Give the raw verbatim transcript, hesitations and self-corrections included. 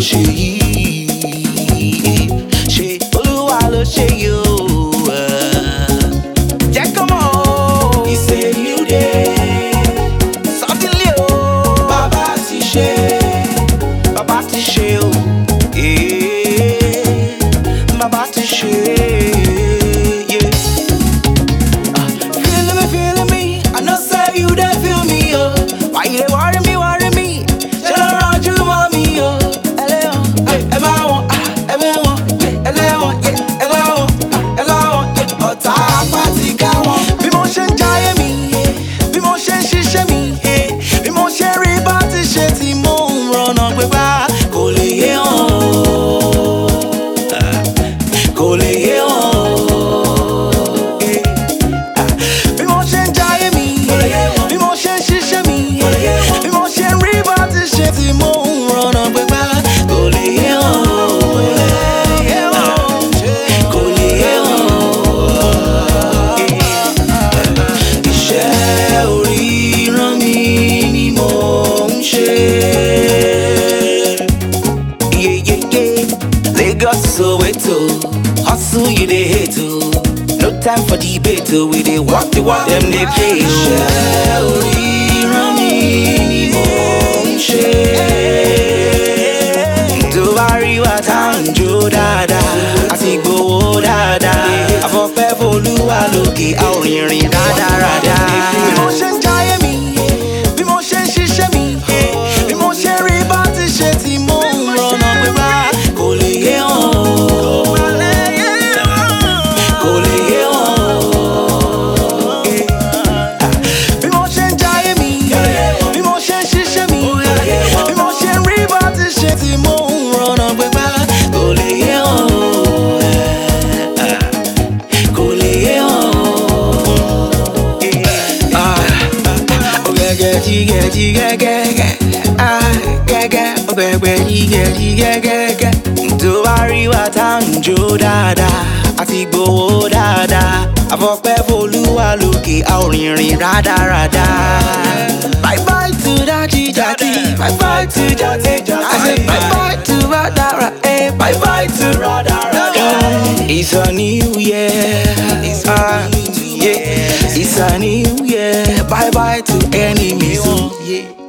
ṣe yìí, ṣe Olúwa ló ṣe yìí o. Jẹ́ kó mọ̀ o, it's a new day. Suddenly o, Bàbá ti ṣe, Bàbá ti ṣe o, eh, Bàbá ti ṣe. Why you dey worry me, worry me? Ṣé ló rànjú mọ́ mi o? Ẹlẹ́wọ̀n, ẹ bá wọn, ẹ bá wọn, ẹlẹ́wọ̀n, ẹ bá wọn, ẹ bá wọn, ọ̀tá apá ti ká wọn. Bí mo ṣe ń jayé mi, bí mo ṣe ń ṣiṣẹ́ mi, bí mo ṣe rí bá ti ṣe tí mò ń rọ̀nà gbégbá, kò lè yé wọn o, kò lè yé wọn o. Bí mo ṣe ń jayé mi, bí mo ṣe ń ṣiṣẹ́ mi, bí mo ṣe ń rí bá ti ṣe tí mò ń rọ̀nà gbégbá, kò lè yé wọn o, kò lè yé wọn o. Iṣẹ́ orí rán mi ni mò ń ṣe. Yeah, yeah, yeah. Lagos to Soweto, hustle you dey hate o. No time for debate o, we dey walk the walk, dem dey play o. Iṣẹ́ orí rán mi ni mò ń ṣe. Tó bá rí wa tá à ń jó dáadáa, àti gbowó dáadáa, àfọpẹ́ f'Olúwa lókè, a ò rìnrìn rádaràda. Bí mo ṣe ń jayé mi, bí mo ṣe ń ṣiṣẹ́ mi, bí mo ṣe rí bá ti ṣe tí mò ń rọ̀nà gbégbá, kò lè yé wọn o, kò lè yé wọn o. Bí mo ṣe ń jayé mi, bí mo ṣe ń ṣiṣẹ́ mi, bí mo ṣe ń rí bá ti ṣe tí mò ń rọ̀nà gbégbá, kò lè yé wọn o, kò lè yé wọn o. Ọ̀gẹ̀gẹ̀ jígẹ̀ jígẹ̀ gẹ́gẹ́, gẹ́gẹ́ ọ̀gbẹ̀gbẹ̀ jígẹ̀ jígẹ̀ gẹ́gẹ́. Tó bá rí wa tá à ń jó dáadáa, àti gbowó dáadáa, àfọpẹ́ f'Olúwa lókè, a ò rìnrìn rádaràda. Bye bye to Daddy Jati, bye bye to Jati Jati, I say bye bye to Radara, eh, bye bye to Radara. It's a new year, it's a new year, it's a new year. Bye bye to enemies, oh yeah.